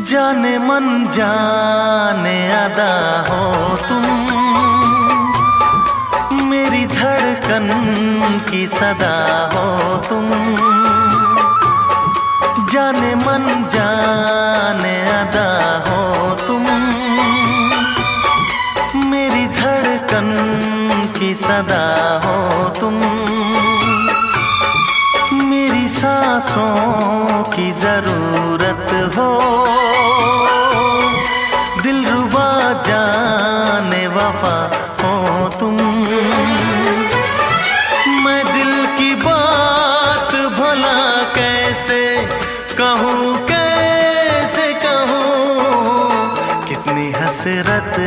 जाने मन जाने अदा हो तुम, मेरी धड़कन की सदा हो तुम। जाने मन जाने अदा हो तुम, मेरी धड़कन की सदा हो तुम। मेरी सांसों की जरूरत हो, दिलरुबा जाने वफा हो तुम। मैं दिल की बात भला कैसे कहूँ, कैसे कहूँ, कितनी हसरत